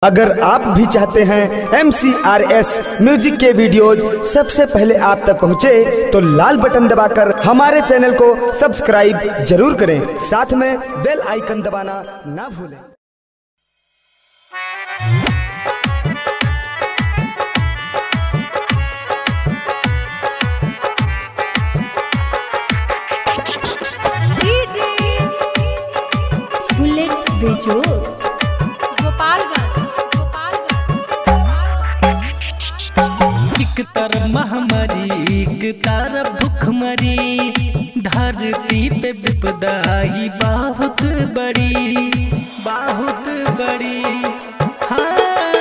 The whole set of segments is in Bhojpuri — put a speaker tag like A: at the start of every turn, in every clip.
A: अगर आप भी चाहते हैं MCRS म्यूजिक के वीडियोज सबसे पहले आप तक पहुंचे तो लाल बटन दबाकर हमारे चैनल को सब्सक्राइब जरूर करें, साथ में बेल आइकन दबाना ना भूलें।
B: बुलेट बेजोड़
C: एक तरफ महामारी एक तरफ भूखमरी, धरती पे विपदाई बहुत बड़ी हाँ।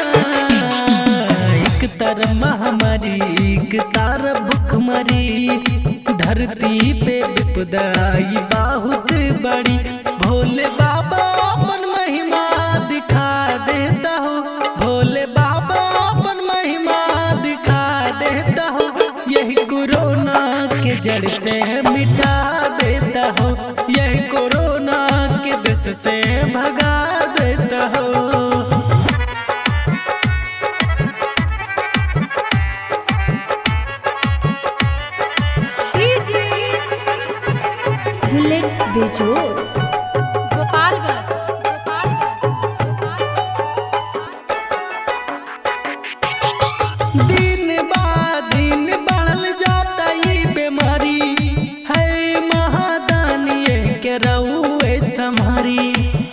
C: एक तरफ महामारी एक तरफ भूखमरी, धरती पे विपदाई बहुत बड़ी। भोले बाबा अपन महिमा दिखा देता हो, भोले बाबा अपन महिमा दिखा देता हो। यही कोरोना के जड़ से मिटा देता हो, यही कोरोना के देश से भगा देता हो।
B: बुलेट बेजोड़
C: दिन बाद दिन बढ़ल जाता ये बीमारी है, महादानी के रउए सम्हारी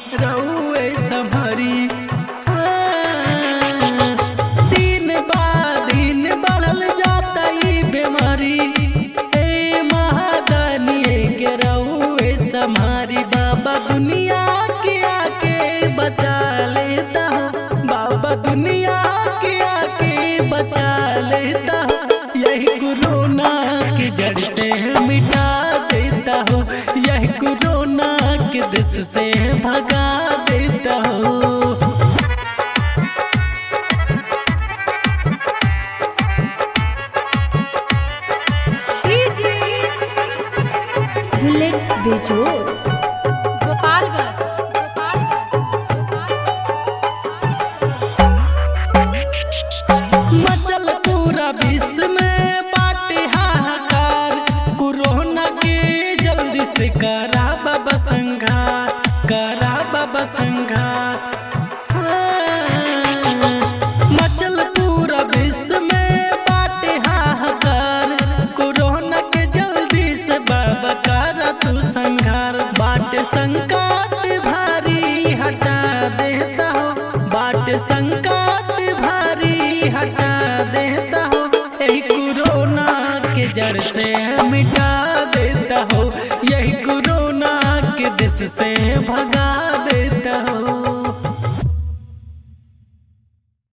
C: हाँ। दिन बाद दिन बढ़ल जाता ये बीमारी है, महादानी के रउए सम्हारी। बाबा दुनिया के आके बचा लेता हो, बाबा दुनिया के आके बचा लेता हो। यही कोरोना की जड़ से मिटा देता हो, यही कोरोना के देश से भगा देता हो।
B: बुलेट बेजोड़
C: मचल पूरा विश्व में बाटे हाहाकार, कोरोना के जल्दी से करा बाबा संघार हाँ। मचल पूरा विश्व में बाटे हाहाकार, कोरोना के जल्दी से बाबा करा तू संघार। बाटे संकट भारी हटा देता हो, बाटे संकट भारी हटा देता हो। यही कोरोना के जड़ से मिटा देता हो, यही कोरोना के देश से भगा